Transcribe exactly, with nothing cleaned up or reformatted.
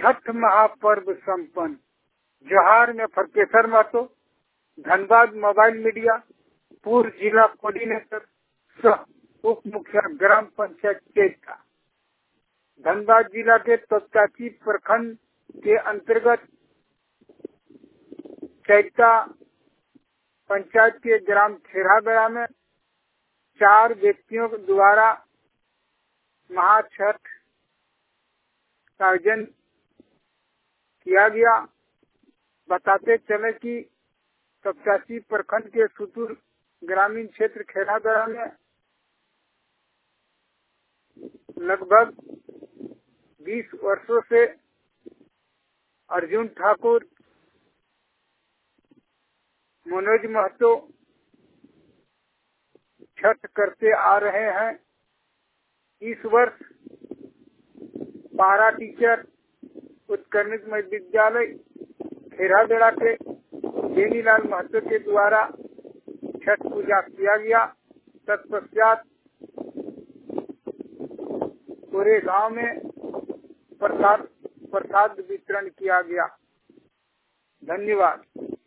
छठ महापर्व संपन्न। जोहार में फरकेसर महतो, धनबाद मोबाइल मीडिया, पूर्व जिला कोऑर्डिनेटर सह उप मुखिया ग्राम पंचायत चैता। धनबाद जिला के तोताची प्रखंड के अंतर्गत चैता पंचायत के ग्राम खेराबेड़ा में चार व्यक्तियों द्वारा महाछठ का आयोजन किया गया। बताते चले कि तपचासी प्रखंड के सुदूर ग्रामीण क्षेत्र खेराबेड़ा में लगभग बीस वर्षों से अर्जुन ठाकुर, मनोज महतो छठ करते आ रहे हैं। इस वर्ष पारा टीचर उत्कर्मित विद्यालय खेराबेड़ा के बेनीलाल महतो के द्वारा छठ पूजा किया गया। तत्पश्चात पूरे गांव में प्रसाद प्रसाद वितरण किया गया। धन्यवाद।